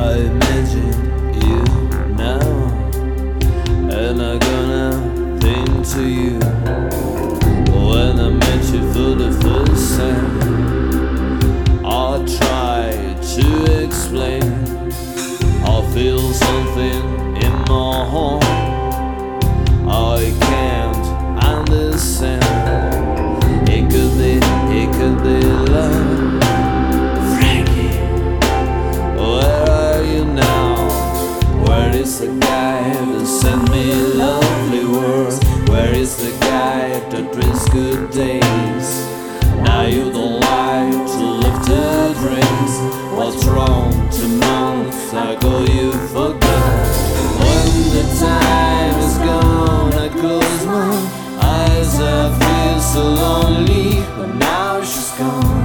I imagine you now, and I'm gonna think to you when I met you for the first time. I try to explain, I feel something in my heart I can't understand. It could be love. Frankie, where are you now? Where is the guy that sent me lovely words? Where is the guy that brings good days? Now you don't like to live the dreams. What's wrong? 2 months ago you forgot. When the time is gone, I close my eyes, I feel so lonely. But now she's gone.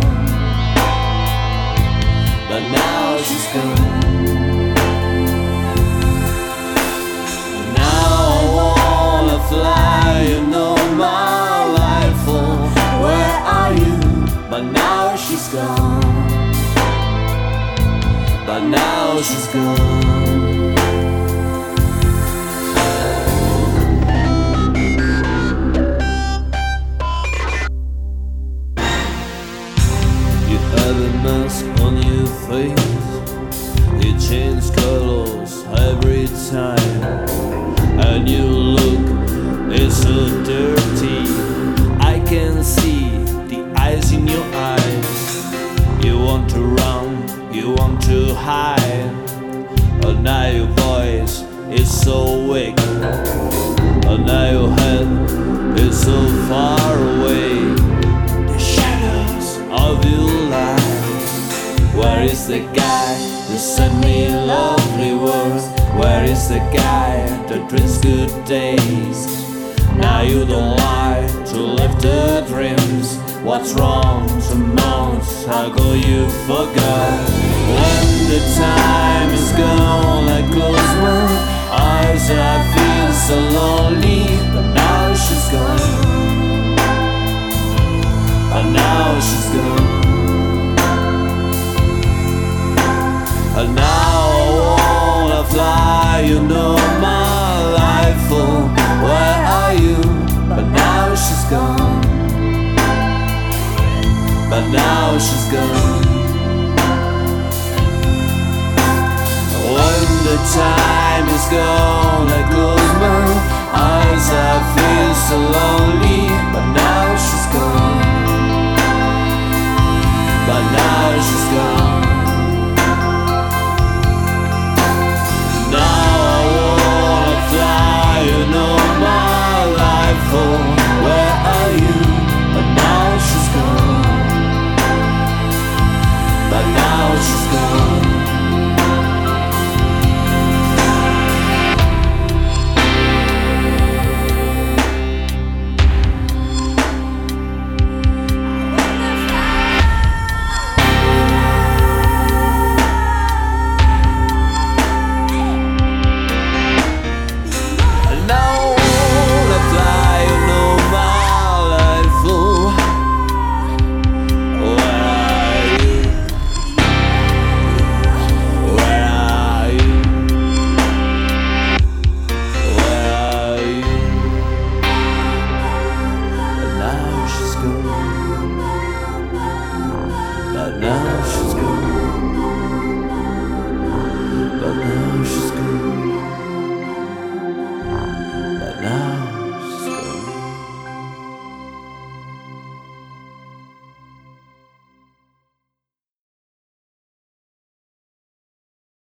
But now she's gone. Now I wanna fly, you know my life. Oh, where are you? But now she's gone. But now she's gone. You have a mask on your face, you change colors every time, and you look is so dirty. I can see the eyes in your eyes. You want to run, you want to hide, but now your voice is so weak, but now your head is so far away. The shadows of your life. Where is the guy that sent me lovely words? Where is the guy that brings good days? Now you don't like to live the dreams. What's wrong? 2 months ago you forgot. When the time is gone, I close my eyes, I feel so lonely. But now she's gone. But now she's gone. And now I wanna fly, you know my life. Oh, where are you? But now she's gone. But now she's gone. When the time is gone, I close my eyes, I feel so lonely. But now she's gone. But now she's gone. Now I wanna fly, you know my life. Oh, where are you? But now she's gone. But now she's gone.